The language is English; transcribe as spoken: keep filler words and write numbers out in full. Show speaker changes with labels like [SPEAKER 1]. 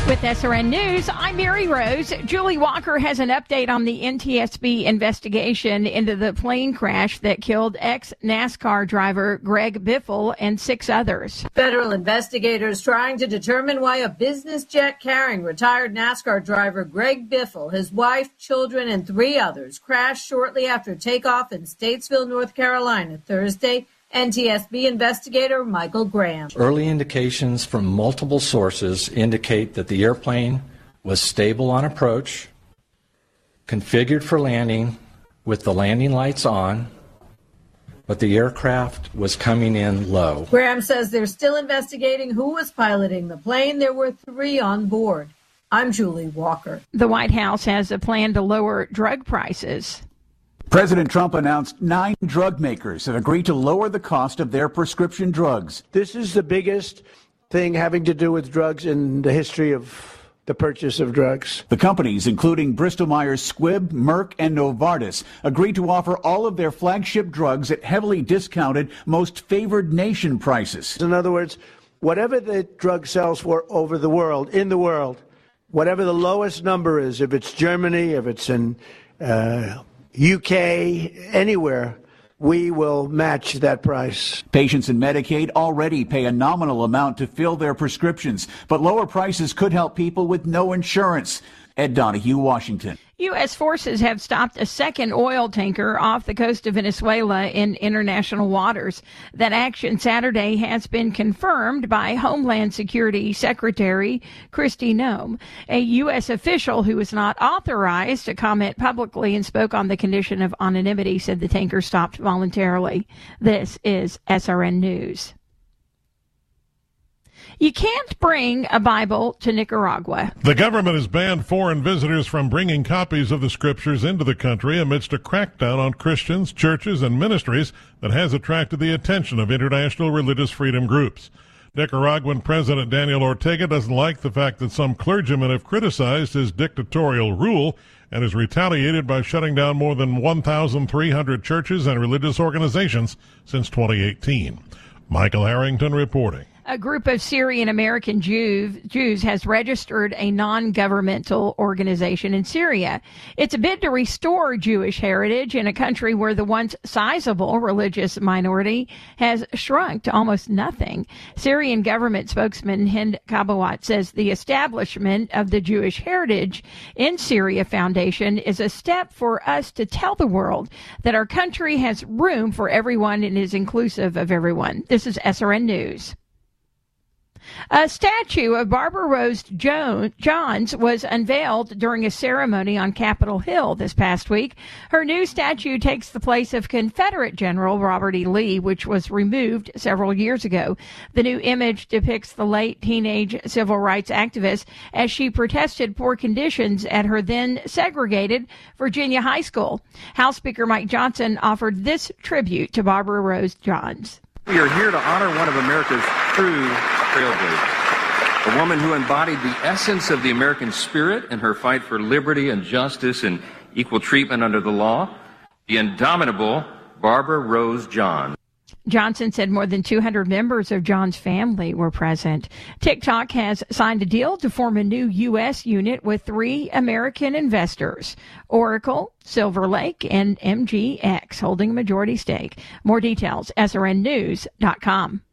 [SPEAKER 1] With S R N News, I'm Mary Rose. Julie Walker has an update on the N T S B investigation into the plane crash that killed ex-NASCAR driver Greg Biffle and six others.
[SPEAKER 2] Federal investigators trying to determine why a business jet carrying retired NASCAR driver Greg Biffle, his wife, children, and three others crashed shortly after takeoff in Statesville, North Carolina, Thursday. N T S B investigator Michael Graham.
[SPEAKER 3] Early indications from multiple sources indicate that the airplane was stable on approach, configured for landing with the landing lights on, but the aircraft was coming in low.
[SPEAKER 2] Graham says they're still investigating who was piloting the plane. There were three on board. I'm Julie Walker.
[SPEAKER 1] The White House has a plan to lower drug prices.
[SPEAKER 4] President Trump announced nine drug makers have agreed to lower the cost of their prescription drugs.
[SPEAKER 5] This is the biggest thing having to do with drugs in the history of the purchase of drugs.
[SPEAKER 4] The companies, including Bristol-Myers Squibb, Merck, and Novartis, agreed to offer all of their flagship drugs at heavily discounted, most favored nation prices.
[SPEAKER 5] In other words, whatever the drug sells for over the world, in the world, whatever the lowest number is, if it's Germany, if it's in uh, U K, anywhere, we will match that price.
[SPEAKER 4] Patients in Medicaid already pay a nominal amount to fill their prescriptions, but lower prices could help people with no insurance. Ed Donahue, Washington.
[SPEAKER 1] U S forces have stopped a second oil tanker off the coast of Venezuela in international waters. That action Saturday has been confirmed by Homeland Security Secretary Kristi Noem. A U S official who was not authorized to comment publicly and spoke on the condition of anonymity said the tanker stopped voluntarily. This is S R N News. You can't bring a Bible to Nicaragua.
[SPEAKER 6] The government has banned foreign visitors from bringing copies of the scriptures into the country amidst a crackdown on Christians, churches, and ministries that has attracted the attention of international religious freedom groups. Nicaraguan President Daniel Ortega doesn't like the fact that some clergymen have criticized his dictatorial rule and has retaliated by shutting down more than one thousand three hundred churches and religious organizations since twenty eighteen. Michael Harrington reporting.
[SPEAKER 1] A group of Syrian-American Jew, Jews has registered a non-governmental organization in Syria. It's a bid to restore Jewish heritage in a country where the once sizable religious minority has shrunk to almost nothing. Syrian government spokesman Hind Kabawat says the establishment of the Jewish Heritage in Syria Foundation is a step for us to tell the world that our country has room for everyone and is inclusive of everyone. This is S R N News. A statue of Barbara Rose Johns was unveiled during a ceremony on Capitol Hill this past week. Her new statue takes the place of Confederate General Robert E. Lee, which was removed several years ago. The new image depicts the late teenage civil rights activist as she protested poor conditions at her then segregated Virginia high school. House Speaker Mike Johnson offered this tribute to Barbara Rose Johns.
[SPEAKER 7] We are here to honor one of America's true trailblazers, a woman who embodied the essence of the American spirit in her fight for liberty and justice and equal treatment under the law, the indomitable Barbara Rose Johns.
[SPEAKER 1] Johnson said more than two hundred members of John's family were present. TikTok has signed a deal to form a new U S unit with three American investors, Oracle, Silver Lake, and M G X, holding a majority stake. More details, S R N news dot com.